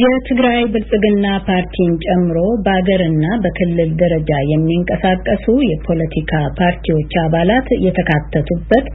የትግራይ ብልጽግና ፓርቲን ጨምሮ በአገርና በክልል ደረጃ የሚንቀሳቀሱ የፖለቲካ ፓርቲዎች አባላት የተካተቱበት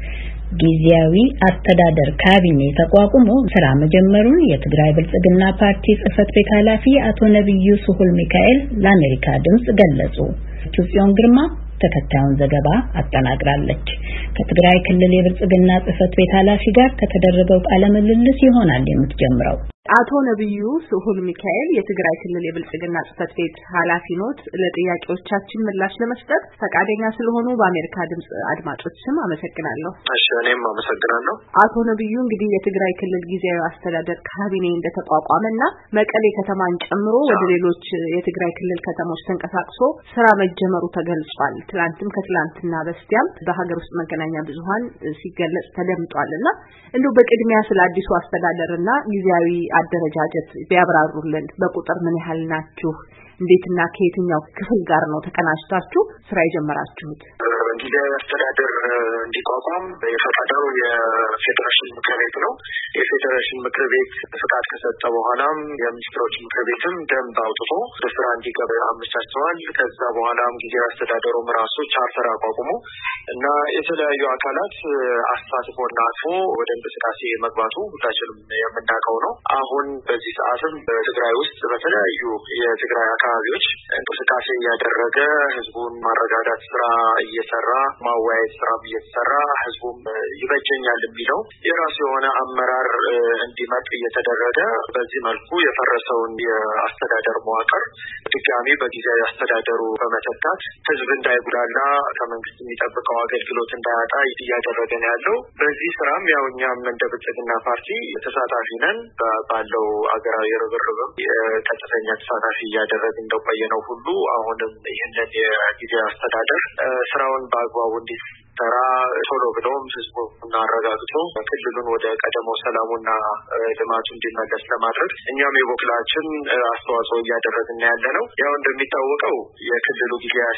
ጊዜያዊ አስተዳደር ካቢኔ ተቋቁሞ ስራ መጀመሩን የትግራይ ብልጽግና ፓርቲ ጽህፈት ቤት ኃላፊ አቶ ነብዩ ስሁል ሚካኤል ለአሜሪካ ድምጽ ገለጹ። ጽዮን ግርማ ተከታዩን ዘገባ አጠናቅራለች። ከትግራይ ክልል የብልጽግና ጽህፈት ቤት ኃላፊ ጋር ከተደረገው ቃለ ምልልስ ይሆናል የምትጀምረው። አቶ ነብዩ ስሁል ሚካኤል የትግራይ ክልል የብልጽግና ጽህፈት ቤት ኃላፊ ኖት። ለጥያቄዎቻችን ምላሽ ለመስጠት ፈቃደኛ ስለሆኑ በአሜሪካ ድምጽ አድማጮች ስም አመሰግናለሁ። እሺ፣ እኔም አመሰግናለሁ። አቶ ነብዩ እንግዲህ የትግራይ ክልል ጊዜያዊ አስተዳደር ካቢኔ እንደተቋቋመና መቀሌ ከተማን ጨምሮ ወደ ሌሎች የትግራይ ክልል ከተሞች ተንቀሳቅሶ ስራ መጀመሩ ተገልጿል። ትላንትም ከትላንትና በስቲያም በሀገር ውስጥ መገናኛ ብዙሃን ሲገለጽ ተደምጧልና እንደው በቅድሚያ ስለ አዲሱ አስተዳደርና ጊዜያዊ አደረጃጀት ቢያብራሩልን። በቁጥር ምን ያህል ናችሁ? እንዴትና ከየትኛው ክፍል ጋር ነው ተቀናጅታችሁ ስራ የጀመራችሁት? ጊዜያዊ አስተዳደር እንዲቋቋም የፈቀደው የፌዴሬሽን ምክር ቤት ነው። የፌዴሬሽን ምክር ቤት ፍቃድ ከሰጠ በኋላም የሚኒስትሮች ምክር ቤትም ደንብ አውጥቶ በስራ እንዲገባ አመቻችተዋል። ከዛ በኋላም ጊዜያዊ አስተዳደሩም ራሱ ቻርተር አቋቁሞ እና የተለያዩ አካላት አሳትፎና አጥፎ ወደ እንቅስቃሴ መግባቱ ሁላችንም የምናውቀው ነው። አሁን በዚህ ሰዓትም በትግራይ ውስጥ በተለያዩ የትግራይ አካባቢዎች እንቅስቃሴ እያደረገ ህዝቡን ማረጋጋት ስራ እየሰራ ማወያየት ስራ እየተሰራ ህዝቡም ይበጀኛል የሚለው የራሱ የሆነ አመራር እንዲመጥ እየተደረገ በዚህ መልኩ የፈረሰውን የአስተዳደር መዋቅር ድጋሚ በጊዜያዊ አስተዳደሩ በመተካት ህዝብ እንዳይጉዳላ ከመንግስት የሚጠብቀው አገልግሎት እንዳያጣ እያደረገ ነው ያለው። በዚህ ስራም ያው እኛም እንደ ብልጽግና ፓርቲ ተሳታፊ ነን። ባለው አገራዊ ርብርብም የቀጥተኛ ተሳታፊ እያደረግን እንደቆየነው ሁሉ አሁንም ይህንን የጊዜያዊ አስተዳደር ስራውን በአግባቡ እንዲሰራ ቶሎ ብሎም ህዝቡን አረጋግቶ ክልሉን ወደ ቀደመው ሰላሙና ልማቱ እንዲመለስ ለማድረግ እኛም የበኩላችን አስተዋጽኦ እያደረግን ያለ ነው። ያው እንደሚታወቀው የክልሉ ጊዜያዊ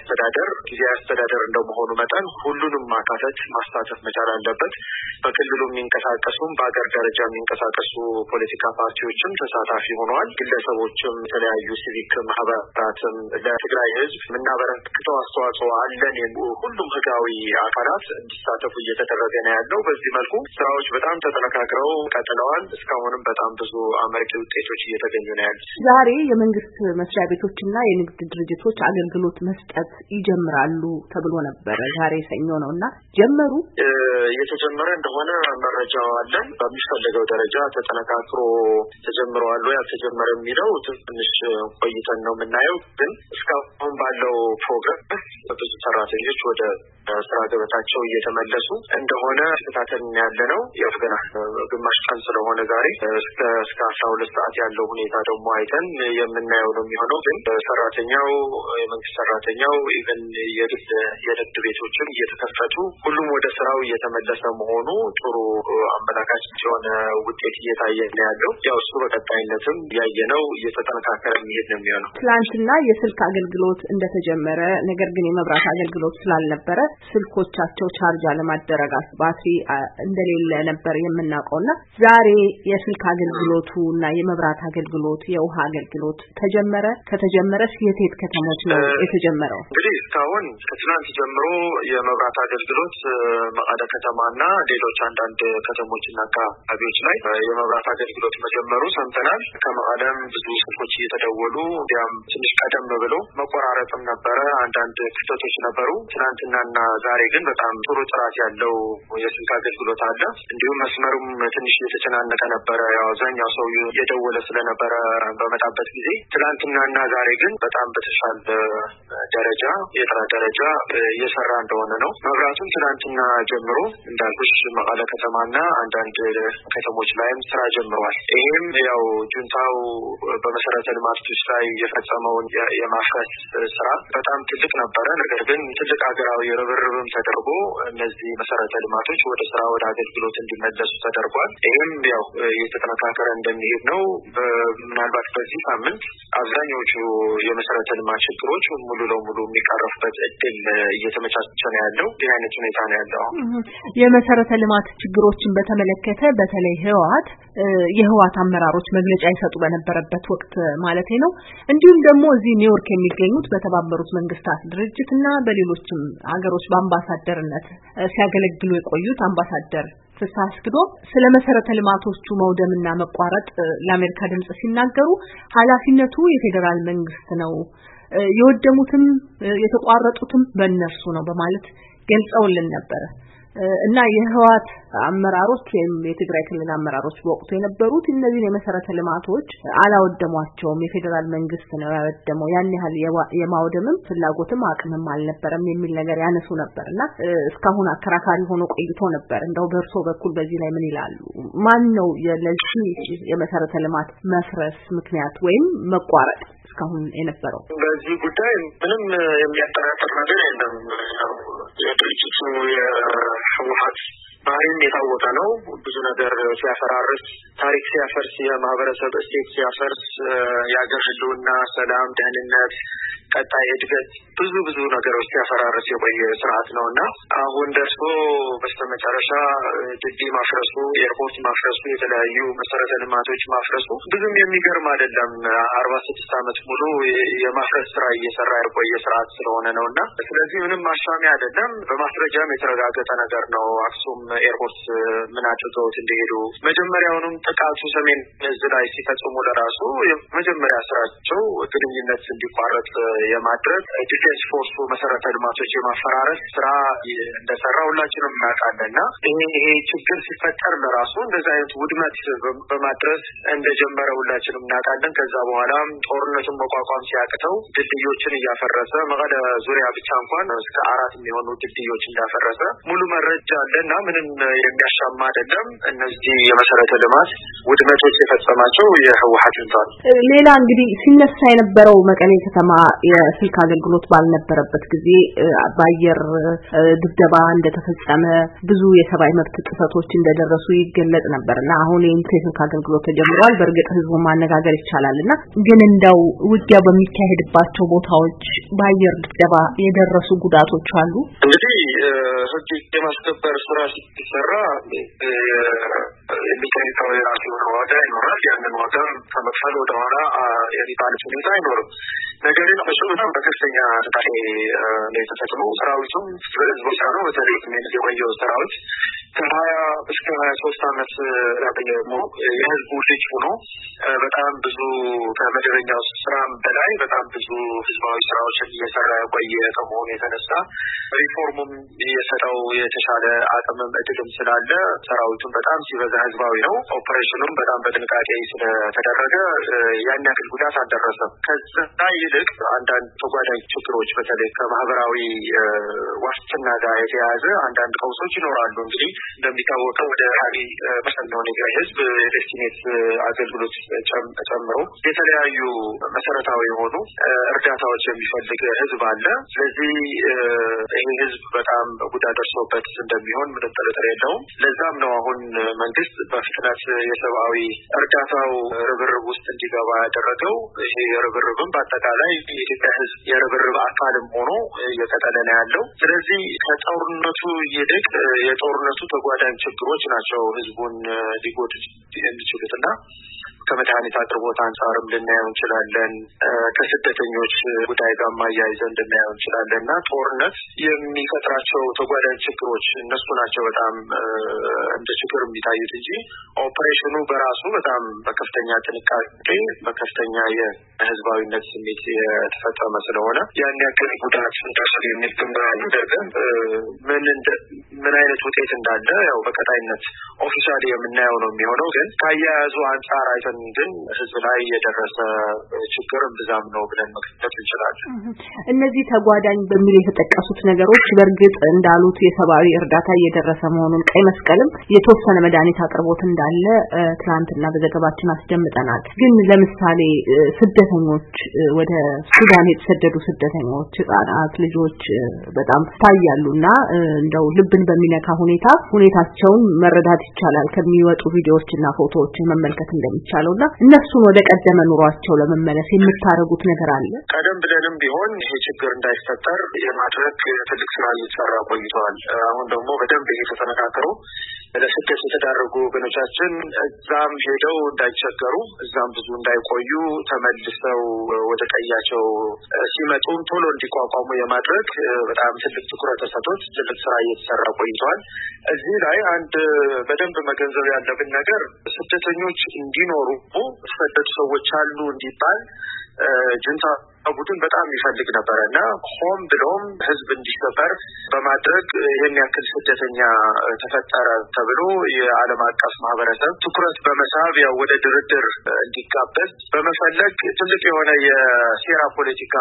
አስተዳደር እንደመሆኑ መጠን ሁሉንም ማሳተፍ መቻል አለበት። በክልሉ የሚንቀሳቀሱም በአገር ደረጃ የሚንቀሳቀሱ ፖለቲካ ፓርቲዎችም ተሳታፊ ሆነዋል። ግለሰቦችም የተለያዩ ሲቪክ ማህበራትም ለትግራይ ህዝብ የምናበረክተው አስተዋጽኦ አለን። ሁሉም ህጋዊ አካላት እንዲሳተፉ እየተደረገ ነው ያለው። በዚህ መልኩ ስራዎች በጣም ተጠናክረው ቀጥለዋል። እስካሁንም በጣም ብዙ አመርቂ ውጤቶች እየተገኙ ነው ያሉት። ዛሬ የመንግስት መስሪያ ቤቶችና የንግድ ድርጅቶች አገልግሎት መስጠት ይጀምራሉ ተብሎ ነበር። ዛሬ ሰኞ ነውና ጀመሩ? የተጀመረ እንደሆነ መረጃው አለን። በሚፈልገው ደረጃ ተጠናክሮ ተጀምሯል ወይ አልተጀመረ የሚለው ትንሽ ቆይተን ነው የምናየው። ግን እስካሁን ባለው ፕሮግራም ብዙ ሰራተኞች ወደ ስራ ገበታቸው እየተመለሱ እንደሆነ ተከታተልን ያለ ነው። ያው ገና ግማሽ ቀን ስለሆነ ዛሬ እስከ 12 ሰዓት ያለው ሁኔታ ደግሞ አይተን የምናየው ነው የሚሆነው። ግን ሰራተኛው የመንግስት ሰራተኛው ኢቨን የንግድ ቤቶችም እየተከፈቱ ሁሉም ወደ ስራው እየተመለሰ መሆኑ ጥሩ አመላካች የሆነ ውጤት እየታየ ነው ያለው። ያው እሱ በቀጣይነትም ያየነው እየተጠናከረ የሚሄድ ነው የሚሆነው። ትላንትና የስልክ አገልግሎት እንደተጀመረ ነገር ግን የመብራት አገልግሎት ስላልነበረ ስልኮቻቸው ቻርጅ አለማደረጋት ባትሪ እንደሌለ ነበር የምናውቀውና ዛሬ የስልክ አገልግሎቱና የመብራት አገልግሎት የውሃ አገልግሎት ተጀመረ። ከተጀመረስ የት ከተሞች ነው የተጀመረው? እንግዲህ እስካሁን ከትናንት ጀምሮ የመብራት አገልግሎት መቀለ ከተማና ሌሎች አንዳንድ ከተሞችና አካባቢዎች ላይ የመብራት አገልግሎት መጀመሩ ሰምተናል። ከመቀለም ብዙ ስልኮች እየተደወሉ እንዲያም ትንሽ ቀደም ብሎ መቆራረጥም ነበረ፣ አንዳንድ ክፍተቶች ነበሩ። ትናንትናና ዛሬ ግን በጣም ጥሩ ጥራት ያለው የስልክ አገልግሎት አለ። እንዲሁም መስመሩም ትንሽ እየተጨናነቀ ነበረ። ያው አብዛኛው ሰው እየደወለ ስለነበረ በመጣበት ጊዜ ትናንትናና ዛሬ ግን በጣም በተሻለ ደረጃ የጥራት ደረጃ እየሰራ እንደሆነ ነው። መብራቱም ትናንትና ጀምሮ እንዳልኩሽ መቀለ ከተማና አንዳንድ ከተሞች ላይም ስራ ጀምሯል። ይሄም ያው ጁንታው በመሰረተ ልማቶች ላይ የፈጸመውን የማፍረስ ስራ በጣም ትልቅ ነበረ። ነገር ግን ትልቅ ሀገራዊ ርብርብም ተደርጎ እነዚህ መሰረተ ልማቶች ወደ ስራ ወደ አገልግሎት እንዲመለሱ ተደርጓል። ይሄም ያው እየተጠናከረ እንደሚሄድ ነው። ምናልባት በዚህ ሳምንት አብዛኞቹ የመሰረተ ልማት ችግሮች ሙሉ በሙሉ የሚቀርፍበት እድል እየተመቻቸ ነው ያለው። ይህ አይነት ሁኔታ ነው ያለው። የመሰረተ ልማት ችግሮችን በተመለከተ በተለይ የህወሓት አመራሮች መግለጫ ይሰጡ በነበረበት ወቅት ማለት ነው እንዲሁም ደግሞ እዚህ ኒውዮርክ የሚገኙት በተባበሩት መንግስታት ድርጅትና በሌሎችም ሀገሮች በአምባሳደርነት ሲያገለግሉ የቆዩት አምባሳደር ተሳስክዶ ስለ መሰረተ ልማቶቹ መውደምና መቋረጥ ለአሜሪካ ድምጽ ሲናገሩ ኃላፊነቱ የፌደራል መንግስት ነው፣ የወደሙትም የተቋረጡትም በእነርሱ ነው በማለት ገልጸውልን ነበር። እና የህወሓት አመራሮች ወይም የትግራይ ክልል አመራሮች በወቅቱ የነበሩት እነዚህ የመሰረተ ልማቶች አላወደሟቸውም፣ የፌደራል መንግስት ነው ያወደመው፣ ያን ያህል የማውደምም ፍላጎትም አቅምም አልነበረም የሚል ነገር ያነሱ ነበርና እስካሁን አከራካሪ ሆኖ ቆይቶ ነበር። እንደው በእርሶ በኩል በዚህ ላይ ምን ይላሉ? ማን ነው ለዚህ የመሰረተ ልማት መፍረስ ምክንያት ወይም መቋረጥ እስካሁን የነበረው? በዚህ ጉዳይ ምንም የሚያጠራጥር ነገር የለም። የድርጅቱ የህወሓት ባህሪም የታወቀ ነው። ብዙ ነገር ሲያፈራርስ፣ ታሪክ ሲያፈርስ፣ የማህበረሰብ እሴት ሲያፈርስ፣ የአገር ህልውና፣ ሰላም፣ ደህንነት፣ ቀጣይ እድገት ብዙ ነገሮች ሲያፈራርስ የቆየ ስርዓት ነውና አሁን ደርሶ በስተመጨረሻ ድልድይ ማፍረሱ፣ ኤርፖርት ማፍረሱ፣ የተለያዩ መሰረተ ልማቶች ማፍረሱ ብዙም የሚገርም አይደለም። 46 ዓመት ሙሉ የማፍረስ ስራ እየሰራ የቆየ ስርዓት ስለሆነ ነውና ስለዚህ ምንም አሻሚ አይደለም። በማስረጃም የተረጋገጠ ነገር ነው። አክሱም ኤርፖርት ምን አድርገውት እንደሄዱ መጀመሪያውንም ጥቃቱ ሰሜን እዝ ላይ ሲፈጽሙ ለራሱ የመጀመሪያ ስራቸው ግንኙነት እንዲቋረጥ የማድረግ ዲፌንስ ፎርሱ መሰረተ ልማቶች የማፈራረስ ስራ እንደሰራ ሁላችንም እናውቃለንና ይሄ ችግር ሲፈጠር ለራሱ እንደዚህ አይነት ውድመት በማድረስ እንደጀመረ ሁላችንም እናውቃለን። ከዛ በኋላ ጦርነቱን መቋቋም ሲያቅተው ድልድዮችን እያፈረሰ መቀለ ዙሪያ ብቻ እንኳን እስከ 4 የሚሆኑ ድልድዮች እንዳፈረሰ ሙሉ መረጃ አለና ምንም የሚያሻማ አይደለም። እነዚህ የመሰረተ ልማት ውድመቶች የፈጸማቸው የህወሓት እንታል። ሌላ እንግዲህ ሲነሳ የነበረው መቀሌ ከተማ የስልክ አገልግሎት ባልነበረበት ጊዜ በአየር ድብደባ እንደተፈጸመ ብዙ የሰብአዊ መብት ጥሰቶች እንደደረሱ ይገለጽ ነበርና አሁን የኢንተርኔት አገልግሎት ተጀምሯል። በእርግጥ ህዝቡን ማነጋገር ይቻላልና ግን እንደው ውጊያ በሚካሄድባቸው ቦታዎች በአየር ድብደባ የደረሱ ጉዳቶች አሉ። እንግዲህ ህግ የማስከበር ስራ ሲሰራ የሚጠይቀው የራሱ ዋጋ ይኖራል። ያንን ዋጋ ከመክፈል ወደ ኋላ የሚባልበት ሁኔታ አይኖርም። ነገር ግን በጣም በከፍተኛ ተጣሪ የተፈጸመው ሰራዊቱም ህዝቦች ነው። በተለይ የቆየው ሰራዊት ከ20 እስከ 23 ዓመት ያበየሞ የህዝቡ ልጅ ሆኖ በጣም ብዙ ከመደበኛው ስራም በላይ በጣም ብዙ ህዝባዊ ስራዎችን እየሰራ የቆየ ከመሆኑ የተነሳ ሪፎርሙም የሰጠው የተሻለ አቅምም እድልም ስላለ ሰራዊቱም በጣም ሲበዛ ህዝባዊ ነው። ኦፕሬሽኑም በጣም በጥንቃቄ ስለተደረገ ያን ያክል ጉዳት አልደረሰም። ከዛ ይልቅ አንዳንድ ተጓዳኝ ችግሮች በተለይ ከማህበራዊ ዋስትና ጋር የተያያዘ አንዳንድ ቀውሶች ይኖራሉ። እንግዲህ እንደሚታወቀው ወደ ሀሪ በሰናው ነገር ህዝብ የዴስቲኔት አገልግሎት ጨምሮ የተለያዩ መሰረታዊ የሆኑ እርዳታዎች የሚፈልግ ህዝብ አለ። ስለዚህ ይህ ህዝብ በጣም ጉዳት ደርሶበት እንደሚሆን ምንም ጥርጥር የለውም። ለዛም ነው አሁን መንግስት በፍጥነት የሰብአዊ እርዳታው ርብርብ ውስጥ እንዲገባ ያደረገው። ይሄ ርብርብም በአጠቃላይ የኢትዮጵያ ህዝብ የርብርብ አካልም ሆኖ እየቀጠለ ነው ያለው። ስለዚህ ከጦርነቱ ይልቅ የጦርነቱ ተጓዳኝ ችግሮች ናቸው ህዝቡን ሊጎዱ የሚችሉትና ከመድኃኒት አቅርቦት አንጻርም ልናየው እንችላለን። ከስደተኞች ጉዳይ ጋር ማያይዘን ልናየው እንችላለን እና ጦርነት የሚፈጥራቸው ተጓዳኝ ችግሮች እነሱ ናቸው በጣም እንደ ችግር የሚታዩት እንጂ ኦፕሬሽኑ በራሱ በጣም በከፍተኛ ጥንቃቄ በከፍተኛ የህዝባዊነት ስሜት የተፈጸመ ስለሆነ ያን ያክል ጉዳት ደርሷል የሚል ግምት እንደገን ምን አይነት ውጤት እንዳለ ያው በቀጣይነት ኦፊሻሊ የምናየው ነው የሚሆነው። ግን ካያያዙ አንጻር አይተን ግን ህዝብ ላይ የደረሰ ችግር ብዛም ነው ብለን መግለጽ እንችላለን። እነዚህ ተጓዳኝ በሚል የተጠቀሱት ነገሮች በእርግጥ እንዳሉት የሰብአዊ እርዳታ እየደረሰ መሆኑን ቀይ መስቀልም የተወሰነ መድኃኒት አቅርቦት እንዳለ ትናንትና በዘገባችን አስደምጠናል። ግን ለምሳሌ ስደተኞች ወደ ሱዳን የተሰደዱ ስደተኞች ህጻናት ልጆች በጣም ታያሉና እንደው ልብ ክብርን በሚነካ ሁኔታቸውን መረዳት ይቻላል ከሚወጡ ቪዲዮዎችና ፎቶዎችን መመልከት እንደሚቻለውና እነሱን ወደ ቀደመ ኑሯቸው ለመመለስ የምታረጉት ነገር አለ? ቀደም ብለንም ቢሆን ይሄ ችግር እንዳይፈጠር የማድረግ ትልቅ ስራ እየተሰራ ቆይቷል። አሁን ደግሞ በደንብ እየተጠነካከሩ ለስደት የተዳረጉ ወገኖቻችን እዛም ሄደው እንዳይቸገሩ እዛም ብዙ እንዳይቆዩ ተመልሰው ወደ ቀያቸው ሲመጡም ቶሎ እንዲቋቋሙ የማድረግ በጣም ትልቅ ትኩረት ተሰጥቶት ትልቅ ስራ እየተሰራ ቆይቷል። እዚህ ላይ አንድ በደንብ መገንዘብ ያለብን ነገር ስደተኞች እንዲኖሩ የተሰደዱ ሰዎች አሉ እንዲባል ጁንታ ቡድን በጣም ይፈልግ ነበርና ሆም ብሎም ህዝብ እንዲሰበር በማድረግ ይሄን ያክል ስደተኛ ተፈጠረ ተብሎ የዓለም አቀፍ ማህበረሰብ ትኩረት በመሳብ ያው ወደ ድርድር እንዲጋበዝ በመፈለግ ትልቅ የሆነ የሴራ ፖለቲካ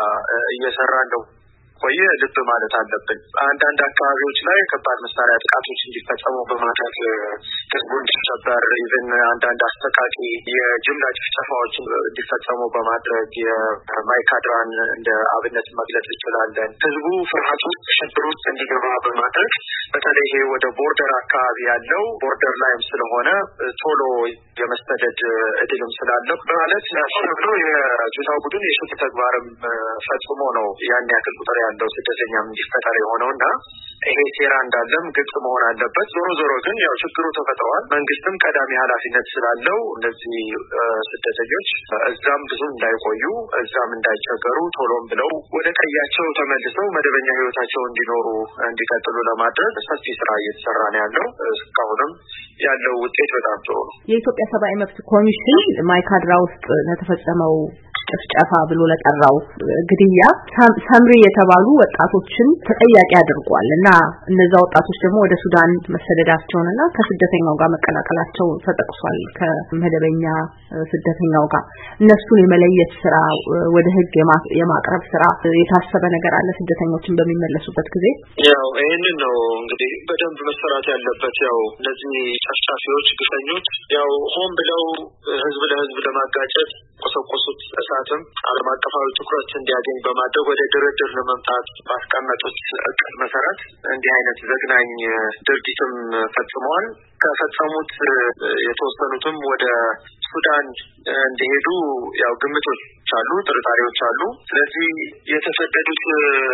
እየሰራ ነው ቆየ። ልብ ማለት አለብን። አንዳንድ አካባቢዎች ላይ ከባድ መሳሪያ ጥቃቶች እንዲፈጸሙ በማድረግ ህዝቡ እንዲሰበር ኢቭን አንዳንድ አስተቃቂ የጅምላ ጭፍጨፋዎች እንዲፈጸሙ በማድረግ የማይካድራን እንደ አብነት መግለጽ እንችላለን። ህዝቡ ፍርሃት ውስጥ ሽብር ውስጥ እንዲገባ በማድረግ በተለይ ይሄ ወደ ቦርደር አካባቢ ያለው ቦርደር ላይም ስለሆነ ቶሎ የመሰደድ እድልም ስላለው በማለት ያሰብሎ የጁንታው ቡድን የሽብር ተግባርም ፈጽሞ ነው ያን ያክል ቁጥር ያለው ስደተኛም እንዲፈጠር የሆነውና ይሄ ሴራ እንዳለም ግልጽ መሆን አለበት። ዞሮ ግን ያው ችግሩ ተፈጥሯል። መንግስትም ቀዳሚ ኃላፊነት ስላለው እነዚህ ስደተኞች እዛም ብዙ እንዳይቆዩ እዛም እንዳይቸገሩ ቶሎም ብለው ወደ ቀያቸው ተመልሰው መደበኛ ህይወታቸው እንዲኖሩ እንዲቀጥሉ ለማድረግ ሰፊ ስራ እየተሰራ ነው ያለው። እስካሁንም ያለው ውጤት በጣም ጥሩ ነው። የኢትዮጵያ ሰብአዊ መብት ኮሚሽን ማይካድራ ውስጥ ለተፈጸመው ጭፍጨፋ ብሎ ለጠራው ግድያ ሰምሪ የተባሉ ወጣቶችን ተጠያቂ አድርጓል እና እነዛ ወጣቶች ደግሞ ወደ ሱዳን መሰደዳቸውንና ከስደተኛው ጋር መቀላቀላቸው ተጠቅሷል። ከመደበኛ ስደተኛው ጋር እነሱን የመለየት ስራ ወደ ህግ የማቅረብ ስራ የታሰበ ነገር አለ ስደተኞችን በሚመለሱበት ጊዜ? ያው ይሄንን ነው እንግዲህ በደንብ መሰራት ያለበት። ያው እነዚህ ጨፍጫፊዎች ግፈኞች ያው ሆን ብለው ህዝብ ለህዝብ ለማጋጨት ቆሰቆሱት እሳትም ዓለም አቀፋዊ ትኩረት እንዲያገኝ በማድረግ ወደ ድርድር ለመምጣት ባስቀመጡት እቅድ መሰረት እንዲህ አይነት ዘግናኝ ድርጊትም ፈጽመዋል። ከፈጸሙት የተወሰኑትም ወደ ሱዳን እንዲሄዱ ያው ግምቶች አሉ፣ ጥርጣሬዎች አሉ። ስለዚህ የተሰደዱት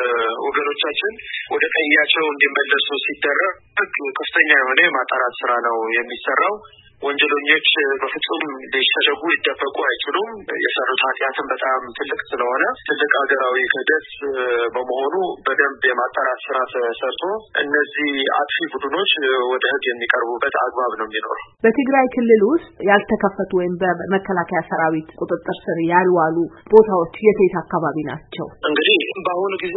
ወገኖቻችን ወደ ቀያቸው እንዲመለሱ ሲደረግ ከፍተኛ የሆነ የማጣራት ስራ ነው የሚሰራው። ወንጀለኞች በፍጹም ሊሸሸጉ ሊደበቁ አይችሉም። የሰሩት ኃጢአትም በጣም ትልቅ ስለሆነ ትልቅ ሀገራዊ ክህደት በመሆኑ በደንብ የማጣራት ስራ ተሰርቶ እነዚህ አጥፊ ቡድኖች ወደ ህግ የሚቀርቡበት አግባብ ነው የሚኖረው። በትግራይ ክልል ውስጥ ያልተከፈቱ ወይም በመከላከያ ሰራዊት ቁጥጥር ስር ያልዋሉ ቦታዎች የት አካባቢ ናቸው? እንግዲህ በአሁኑ ጊዜ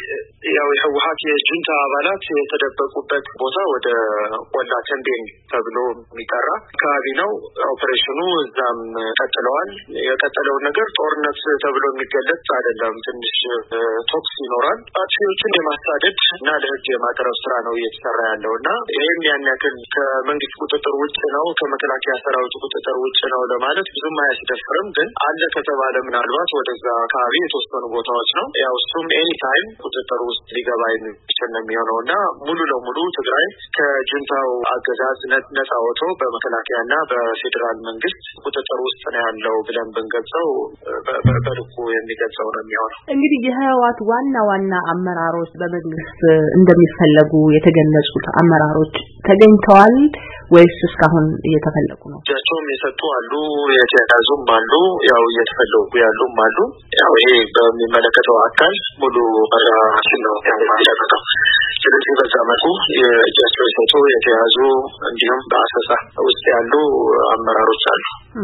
ያው የህወሓት የጁንታ አባላት የተደበቁበት ቦታ ወደ ቆላ ተንቤን ተብሎ የሚጠራ አካባቢ ነው። ኦፕሬሽኑ እዛም ቀጥለዋል። የቀጠለው ነገር ጦርነት ተብሎ የሚገለጽ አይደለም። ትንሽ ቶክስ ይኖራል። አጥፊዎችን የማሳደድ እና ለህግ የማቅረብ ስራ ነው እየተሰራ ያለውና ይሄም ያን ያክል ከመንግስት ቁጥጥር ውጭ ነው ከመከላከያ ሰራዊት ቁጥጥር ውጭ ነው ለማለት ብዙም አያስደፍርም። ግን አለ ከተባለ ምናልባት ወደዛ አካባቢ የተወሰኑ ቦታዎች ነው። ያው እሱም ኤኒ ታይም ቁጥጥር ውስጥ ሊገባ የሚችል ነው የሚሆነውና ሙሉ ለሙሉ ትግራይ ከጁንታው አገዛዝ ነጻ ወጥቶ በመከላከያና በፌዴራል መንግስት ቁጥጥር ውስጥ ነው ያለው ብለን ብንገልጸው በልኩ የሚገልጸው ነው የሚሆነው። እንግዲህ የህወሓት ዋና አመራሮች በመንግስት እንደሚፈለጉ የተገለጹት አመራሮች ተገኝተዋል ወይስ እስካሁን እየተፈለጉ ነው? እጃቸውም የሰጡ አሉ፣ የተያዙም አሉ፣ ያው እየተፈለጉ ያሉም አሉ። ያው ይሄ በሚመለከተው አካል ሙሉ መረጃችን ነው ያለው። ስለዚህ በዛ መልኩ የእጃቸው የሰጡ የተያዙ እንዲሁም በአሰሳ ውስጥ ያሉ አመራሮች አሉ።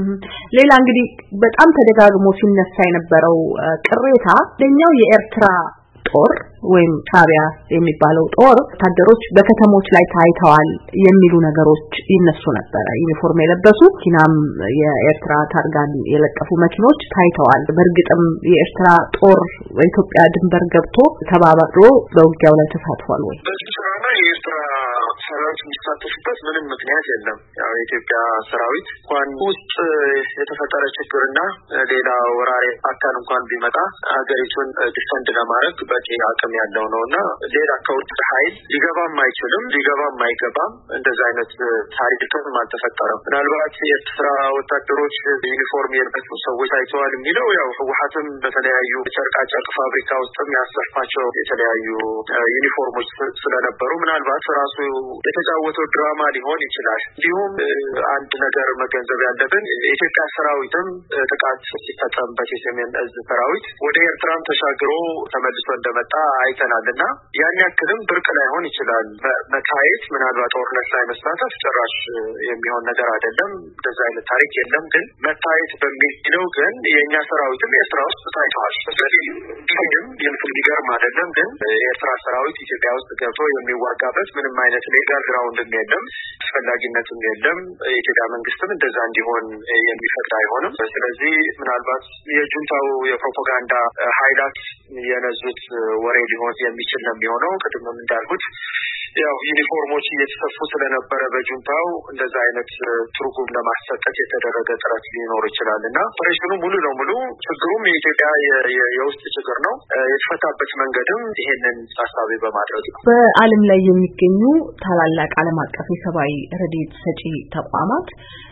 ሌላ እንግዲህ በጣም ተደጋግሞ ሲነሳ የነበረው ቅሬታ ለኛው የኤርትራ ጦር ወይም ሻዕቢያ የሚባለው ጦር ወታደሮች በከተሞች ላይ ታይተዋል የሚሉ ነገሮች ይነሱ ነበር። ዩኒፎርም የለበሱ መኪናም የኤርትራ ታርጋን የለጠፉ መኪኖች ታይተዋል። በእርግጥም የኤርትራ ጦር በኢትዮጵያ ድንበር ገብቶ ተባብሮ በውጊያው ላይ ተሳትፏል ወይ? በዚህ ስራ ላይ የኤርትራ ሰራዊት የሚሳተፉበት ምንም ምክንያት የለም። ያው የኢትዮጵያ ሰራዊት እንኳን ውስጥ የተፈጠረ ችግርና ሌላ ወራሪ አካል እንኳን ቢመጣ ሀገሪቱን ዲፈንድ ለማድረግ በቂ አቅም ያለው ነውና ሌላ ከውጭ ኃይል ሊገባም አይችልም፣ ሊገባም አይገባም። እንደዛ አይነት ታሪክም አልተፈጠረም። ምናልባት የኤርትራ ወታደሮች ዩኒፎርም የለበሱ ሰዎች ታይተዋል የሚለው ያው ህወሓትም በተለያዩ ጨርቃጨርቅ ፋብሪካ ውስጥም ያሰፋቸው የተለያዩ ዩኒፎርሞች ስለነበሩ ምናልባት ራሱ የተጫወተው ድራማ ሊሆን ይችላል። እንዲሁም አንድ ነገር መገንዘብ ያለብን የኢትዮጵያ ሰራዊትም ጥቃት ሲፈጸምበት የሰሜን እዝ ሰራዊት ወደ ኤርትራም ተሻግሮ ተመልሶ እንደመጣ አይተናልና ያን ያክልም ብርቅ ላይሆን ይችላል። መታየት ምናልባት ጦርነት ላይ መሳተፍ ጭራሽ የሚሆን ነገር አይደለም። እንደዛ አይነት ታሪክ የለም። ግን መታየት በሚለው ግን የእኛ ሰራዊትም ኤርትራ ውስጥ ታይተዋል። ስለዚህ ይህም የሚገርም አይደለም። ግን የኤርትራ ሰራዊት ኢትዮጵያ ውስጥ ገብቶ የሚዋጋበት ምንም አይነት ሌጋል ግራውንድም የለም፣ አስፈላጊነትም የለም። የኢትዮጵያ መንግስትም እንደዛ እንዲሆን የሚፈቅድ አይሆንም። ስለዚህ ምናልባት የጁንታው የፕሮፓጋንዳ ኃይላት የነዙት ወሬ ሊሆን የሚችል ነው የሚሆነው። ቅድምም እንዳልኩት ያው ዩኒፎርሞች እየተሰፉ ስለነበረ በጁንታው እንደዛ አይነት ትርጉም ለማሰጠት የተደረገ ጥረት ሊኖር ይችላልና ኦፕሬሽኑ ሙሉ ለሙሉ ችግሩም የኢትዮጵያ የውስጥ ችግር ነው። የተፈታበት መንገድም ይሄንን ታሳቢ በማድረግ ነው። በዓለም ላይ የሚገኙ ታላላቅ ዓለም አቀፍ የሰብአዊ ረድኤት ሰጪ ተቋማት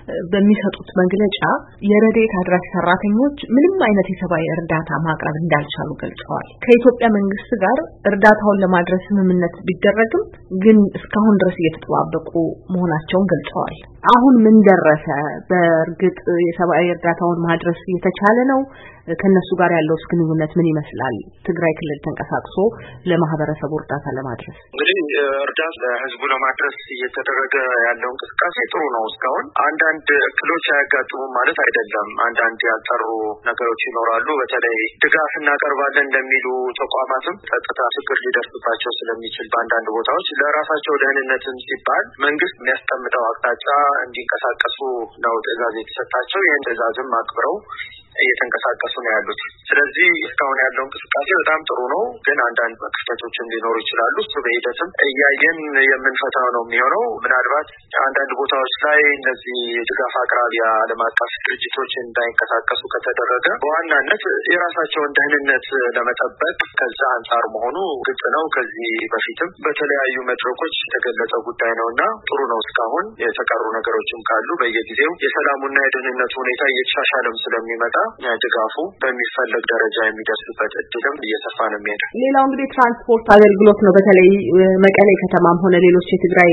በሚሰጡት መግለጫ የረድኤት አድራሽ ሰራተኞች ምንም አይነት የሰብአዊ እርዳታ ማቅረብ እንዳልቻሉ ገልጸዋል። ከኢትዮጵያ መንግስት ጋር እርዳታውን ለማድረስ ስምምነት ቢደረግም ግን እስካሁን ድረስ እየተጠባበቁ መሆናቸውን ገልጸዋል። አሁን ምን ደረሰ? በእርግጥ የሰብአዊ እርዳታውን ማድረስ እየተቻለ ነው? ከነሱ ጋር ያለው ግንኙነት ምን ይመስላል? ትግራይ ክልል ተንቀሳቅሶ ለማህበረሰቡ እርዳታ ለማድረስ እንግዲህ እርዳታ ለህዝቡ ለማድረስ እየተደረገ ያለው እንቅስቃሴ ጥሩ ነው። እስካሁን አንዳንድ እክሎች አያጋጥሙም ማለት አይደለም። አንዳንድ ያልጠሩ ነገሮች ይኖራሉ። በተለይ ድጋፍ እናቀርባለን እንደሚሉ ተቋማትም ጸጥታ ችግር ሊደርስባቸው ስለሚችል በአንዳንድ ቦታዎች ለራሳቸው ደህንነትም ሲባል መንግስት የሚያስቀምጠው አቅጣጫ እንዲንቀሳቀሱ ነው ትዕዛዝ የተሰጣቸው። ይህን ትዕዛዝም አክብረው እየተንቀሳቀሱ ነው ያሉት። ስለዚህ እስካሁን ያለው እንቅስቃሴ በጣም ጥሩ ነው። ግን አንዳንድ ክፍተቶችም ሊኖሩ ይችላሉ። እሱ በሂደትም እያየን የምንፈታው ነው የሚሆነው። ምናልባት አንዳንድ ቦታዎች ላይ እነዚህ የድጋፍ አቅራቢ ዓለም አቀፍ ድርጅቶች እንዳይንቀሳቀሱ ከተደረገ በዋናነት የራሳቸውን ደህንነት ለመጠበቅ ከዛ አንጻር መሆኑ ግልጽ ነው። ከዚህ በፊትም በተለያዩ መድረኮች የተገለጸ ጉዳይ ነውና ጥሩ ነው። እስካሁን የተቀሩ ነገሮችም ካሉ በየጊዜው የሰላሙና የደህንነቱ ሁኔታ እየተሻሻለም ስለሚመጣ ድጋፉ በሚፈለግ ደረጃ የሚደርስበት እድልም እየሰፋ ነው የሚሄደው። ሌላው እንግዲህ ትራንስፖርት አገልግሎት ነው። በተለይ መቀሌ ከተማም ሆነ ሌሎች የትግራይ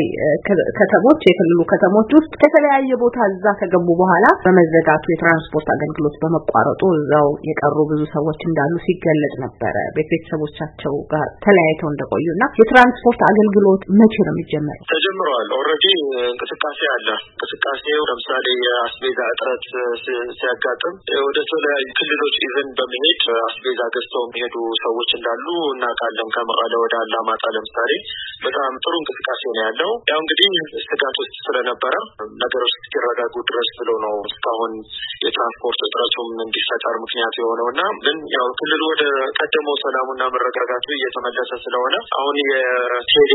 ከተሞች የክልሉ ከተሞች ውስጥ ከተለያየ ቦታ እዛ ከገቡ በኋላ በመዘጋቱ የትራንስፖርት አገልግሎት በመቋረጡ እዛው የቀሩ ብዙ ሰዎች እንዳሉ ሲገለጽ ነበረ። ቤተሰቦቻቸው ጋር ተለያይተው እንደቆዩና የትራንስፖርት አገልግሎት መቼ ነው የሚጀመረው? ተጀምሯል። ኦልሬዲ እንቅስቃሴ አለ። እንቅስቃሴው ለምሳሌ የአስቤዛ እጥረት ሲያጋጥም ወደ ተለያዩ ክልሎች ኢቨን በመሄድ አስቤዛ ገዝተው የሚሄዱ ሰዎች እንዳሉ እናውቃለን። ከመቀለ ወደ አላማጣ ለምሳሌ በጣም ጥሩ እንቅስቃሴ ነው ያለው። ያው እንግዲህ ስጋት ውስጥ ስለነበረ ነገሮች እስኪረጋጉ ድረስ ብሎ ነው እስካሁን የትራንስፖርት እጥረቱም እንዲፈጠር ምክንያት የሆነውና ግን ያው ክልሉ ወደ ቀደመው ሰላሙና መረጋጋቱ እየተመለሰ ስለሆነ አሁን የቴሌ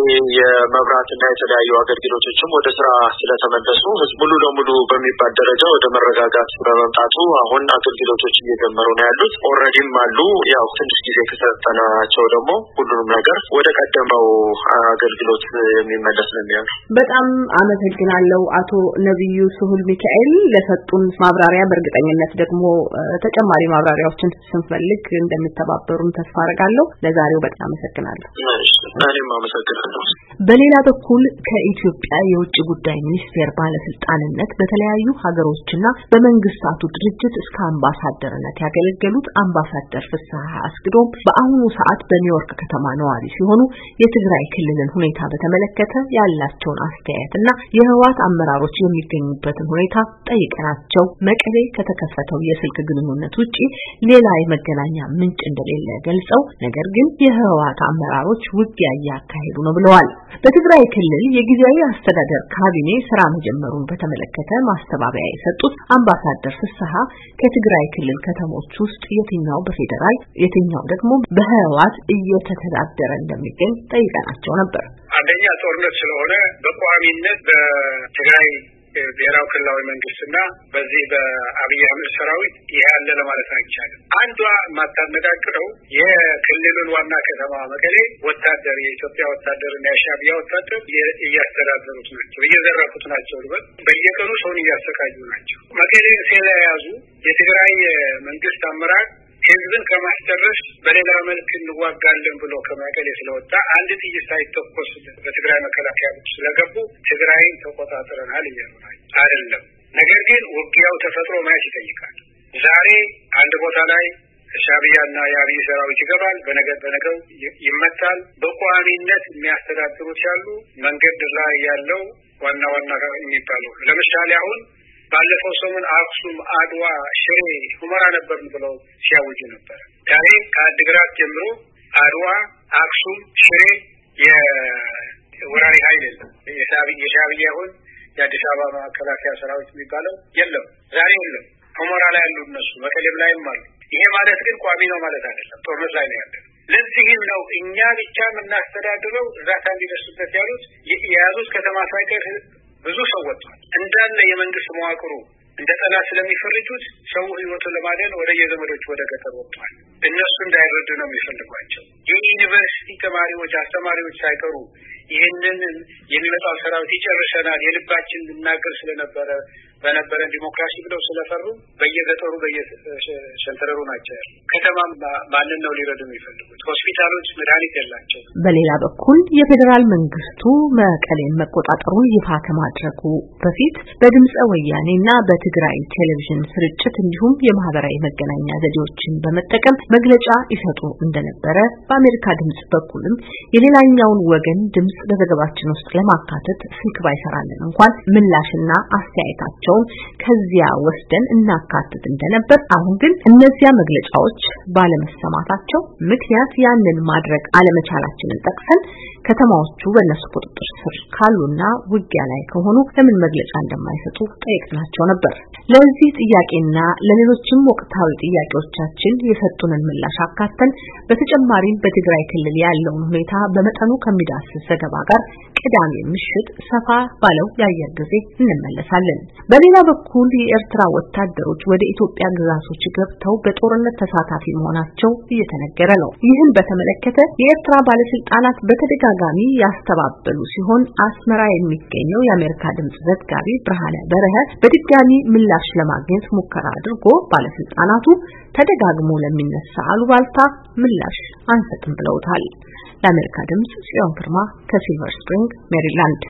የመብራትና የተለያዩ አገልግሎቶችም ወደ ስራ ስለተመለሱ ህዝብ ሙሉ ለሙሉ በሚባል ደረጃ ወደ መረጋጋት በመምጣቱ አሁን አገልግሎቶች እየጀመሩ ነው ያሉት። ኦልሬዲም አሉ። ያው ትንሽ ጊዜ ከሰጠናቸው ደግሞ ሁሉንም ነገር ወደ ቀደመው አገልግሎት የሚመለስ ነው የሚሆነው። በጣም አመሰግናለሁ አቶ ነብዩ ስሁል ሚካኤል ለሰጡን ማብራሪያ። በእርግጠኝነት ደግሞ ተጨማሪ ማብራሪያዎችን ስንፈልግ እንደምትተባበሩን ተስፋ አደርጋለሁ። ለዛሬው በጣም አመሰግናለሁ። እኔም አመሰግናለሁ። በሌላ በኩል ከኢትዮጵያ የውጭ ጉዳይ ሚኒስቴር ባለስልጣንነት በተለያዩ ሀገሮችና በመንግስታቱ ድርጅት እስከ አምባሳደርነት ያገለገሉት አምባሳደር ፍስሐ አስግዶም በአሁኑ ሰዓት በኒውዮርክ ከተማ ነዋሪ ሲሆኑ የትግራይ ክልልን ሁኔታ በተመለከተ ያላቸውን አስተያየትና የህወሓት አመራሮች የሚገኙበትን ሁኔታ ጠይቀናቸው መቀሌ ከተከፈተው የስልክ ግንኙነት ውጪ ሌላ የመገናኛ ምንጭ እንደሌለ ገልጸው ነገር ግን የህወሓት አመራሮች ውጊያ እያካሄዱ ነው ብለዋል። በትግራይ ክልል የጊዜያዊ አስተዳደር ካቢኔ ስራ መጀመሩን በተመለከተ ማስተባበያ የሰጡት አምባሳደር ፍስሐ ከትግራይ የትግራይ ክልል ከተሞች ውስጥ የትኛው በፌደራል የትኛው ደግሞ በህወሓት እየተተዳደረ እንደሚገኝ ጠይቀናቸው ነበር። አንደኛ ጦርነት ስለሆነ በቋሚነት በትግራይ ብሔራዊ ክልላዊ መንግስትና በዚህ በአብይ አህመድ ሰራዊት ያለ ለማለት አይቻልም። አንዷ ማታነጋግረው የክልሉን ዋና ከተማ መቀሌ ወታደር የኢትዮጵያ ወታደርና የሻዕቢያ ወታደር እያስተዳደሩት ናቸው፣ እየዘረፉት ናቸው። በየቀኑ ሰውን እያሰቃዩ ናቸው። መቀሌ ስለያዙ የትግራይ መንግስት አመራር ህዝብን ከማስጨረስ በሌላ መልክ እንዋጋለን ብሎ ከመቀሌ ስለወጣ አንድ ጥይት ሳይተኮስ በትግራይ መከላከያ ስለገቡ ትግራይን ተቆጣጥረናል እያሉ አይደለም። ነገር ግን ውጊያው ተፈጥሮ ማየት ይጠይቃል። ዛሬ አንድ ቦታ ላይ ሻዕቢያና የአብይ ሰራዊት ይገባል፣ በነገው ይመታል። በቋሚነት የሚያስተዳድሩት ያሉ መንገድ ላይ ያለው ዋና የሚባለው ለምሳሌ አሁን ባለፈው ሰሞን አክሱም፣ አድዋ፣ ሽሬ፣ ሁመራ ነበርን ብለው ሲያውጁ ነበር። ዛሬ ከአድግራት ጀምሮ አድዋ፣ አክሱም፣ ሽሬ የወራሪ ኃይል የለም። የሻዕቢያ ይሁን የአዲስ አበባ መከላከያ ሰራዊት የሚባለው የለም፣ ዛሬ የለም። ሁመራ ላይ ያሉ እነሱ መቀሌም ላይም አሉ። ይሄ ማለት ግን ቋሚ ነው ማለት አይደለም። ጦርነት ላይ ነው ያለው። ለዚህም ነው እኛ ብቻ የምናስተዳድረው እርዳታ እንዲደርስበት ያሉት የያዙት ከተማ ሳይቀር ብዙ ሰው ወጥቷል። እንዳለ የመንግስት መዋቅሩ እንደ ጠላት ስለሚፈርጁት ሰው ህይወቱን ለማዳን ወደ የዘመዶች ወደ ገጠር ወጥቷል። እነሱ እንዳይረዱ ነው የሚፈልጓቸው። የዩኒቨርሲቲ ተማሪዎች፣ አስተማሪዎች ሳይቀሩ ይህንን የሚመጣው ሰራዊት ይጨርሰናል የልባችን ልናገር በነበረ ዲሞክራሲ ብለው ስለፈሩ በየገጠሩ በየሸንተረሩ ናቸው። ከተማ ማንን ነው ሊረዱ የሚፈልጉት? ሆስፒታሎች መድኃኒት የላቸው። በሌላ በኩል የፌዴራል መንግስቱ መቀሌን መቆጣጠሩን ይፋ ከማድረጉ በፊት በድምጸ ወያኔና በትግራይ ቴሌቪዥን ስርጭት እንዲሁም የማህበራዊ መገናኛ ዘዴዎችን በመጠቀም መግለጫ ይሰጡ እንደነበረ በአሜሪካ ድምጽ በኩልም የሌላኛውን ወገን ድምጽ በዘገባችን ውስጥ ለማካተት ስልክ ባይሰራልን እንኳን ምላሽና አስተያየታቸው ከዚያ ወስደን እናካትት እንደነበር፣ አሁን ግን እነዚያ መግለጫዎች ባለመሰማታቸው ምክንያት ያንን ማድረግ አለመቻላችንን ጠቅሰን ከተማዎቹ በእነሱ ቁጥጥር ስር ካሉና ውጊያ ላይ ከሆኑ ለምን መግለጫ እንደማይሰጡ ጠይቀናቸው ነበር። ለዚህ ጥያቄና ለሌሎችም ወቅታዊ ጥያቄዎቻችን የሰጡንን ምላሽ አካተን በተጨማሪም በትግራይ ክልል ያለውን ሁኔታ በመጠኑ ከሚዳስስ ዘገባ ጋር ቅዳሜ ምሽት ሰፋ ባለው የአየር ጊዜ እንመለሳለን። በሌላ በኩል የኤርትራ ወታደሮች ወደ ኢትዮጵያ ግዛቶች ገብተው በጦርነት ተሳታፊ መሆናቸው እየተነገረ ነው። ይህን በተመለከተ የኤርትራ ባለስልጣናት በተደጋጋሚ ያስተባበሉ ሲሆን አስመራ የሚገኘው የአሜሪካ ድምጽ ዘጋቢ ብርሃነ በረሀ በድጋሚ ምላሽ ለማግኘት ሙከራ አድርጎ ባለስልጣናቱ ተደጋግሞ ለሚነሳ አሉባልታ ምላሽ አንሰጥም ብለውታል። ለአሜሪካ ድምጽ ጽዮን ግርማ ከሲልቨር ስፕሪንግ ሜሪላንድ